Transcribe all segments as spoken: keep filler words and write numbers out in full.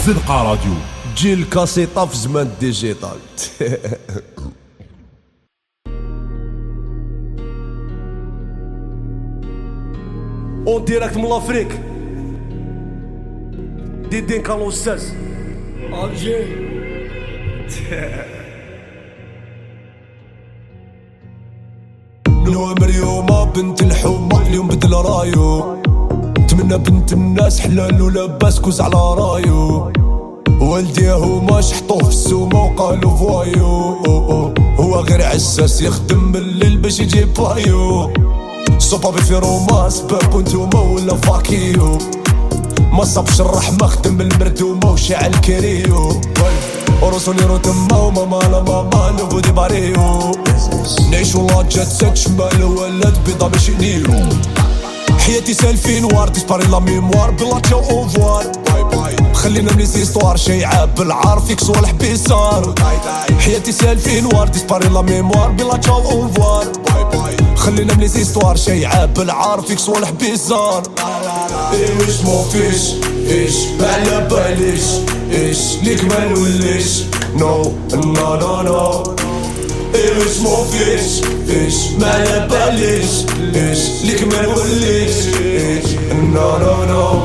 زنقة راديو جيل الكاسيطة في زمان ديجيتال. اون ديريكت من لافريك ديدين كانو ستاز الجي. نوامر يوما بنت الحومة اليوم بدل رايو، تمنى بنت الناس حلال ولاباس كوز على رايو، والديه هما شحطوه في السومة وقالوا فوايو، هو غير عساس يخدم بالليل باش يجيب بايو، صوبا في روما سباب وانتوما ولا فاكيو، ما صابش الرحمة خدم المردومة وشعل كريو، ورسولي رو تما وماما لا ماما نوفو دي باريو، نعيشو لا جات سات شمال ولاد بيضا ماشي نيرو، حياتي سالفين وار ديسباري لا ميموار بلا تشاو اوفوار، خلينا من ليزيستوار شيعة بالعار فيك صوالح بيسار، حياتي سالفين وار ديسباري لا ميموار بلا تشاو اوفوار، خلينا من ليزيستوار شيعة بالعار فيك صوالح بيسار. ايوش مو فيش ايش بعلى باليش ايش ليك ما نوليش نو نو نو نو، ايوش مو فيش ايش ما على باليش ايش ليك ما نوليش ايش نو نو نو.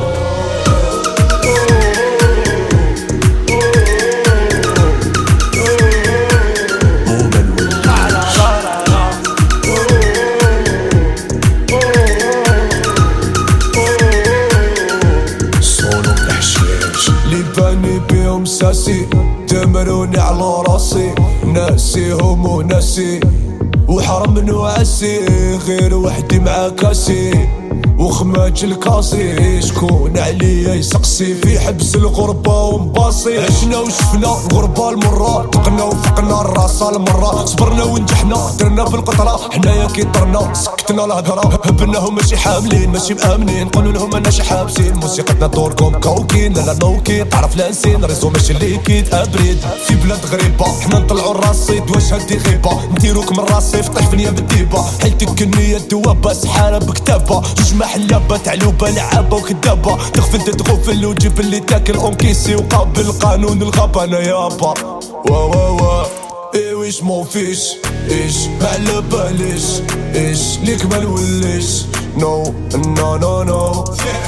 بيهم ساسي دمروني على راسي، ناسيهم وناسي وحرم نواسي، غير وحدي مع كاسي وخماج الكاسي، شكون عليا يسقسي في حبس الغربة ومباصي، عشنا وشفنا الغربة المرة، تقنا وفقنا الراسة المرة، صبرنا ونجحنا درنا بالقطرة، حنايا كي طرنا سكتنا الهضرة، هبناهم ماشي حاملين ماشي مآمنين، نقولوا لهم انا شي حابسين، موسيقتنا دوركم كوكين لا لا نوكين، تعرف لا نسين ريزو ماشي ليكيد ابريد، في بلاد غريبة حنا نطلعوا الرصيد واش هادي غيبة، نديروك من راسي فطيح فنيا بالديبة، حيلتك النية الدوابة سحارة بكتابة، جوج محلابة تعلوبة لعابة وكدابة، تغفل تتغفل وجيب اللي تاكل اونكيسي، وقابل قانون الغابة انا يابا وا وا وا. ايوش مو فيش ايش على باليش ايش ليك ما نوليش نو نو نو نو،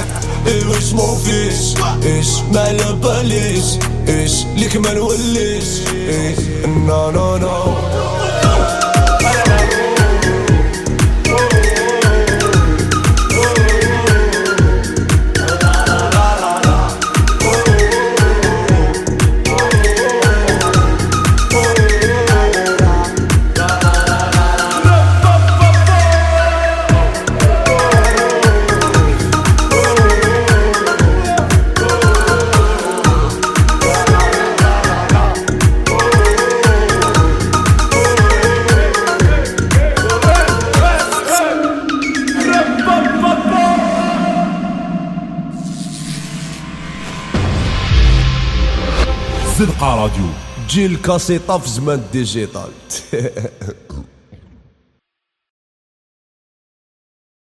ايوش مو فيش ايش ما على باليش ايش ليك ما نوليش ايش نو نو نو. زنقة راديو جيل الكاسيطة في زمان ديجيتال.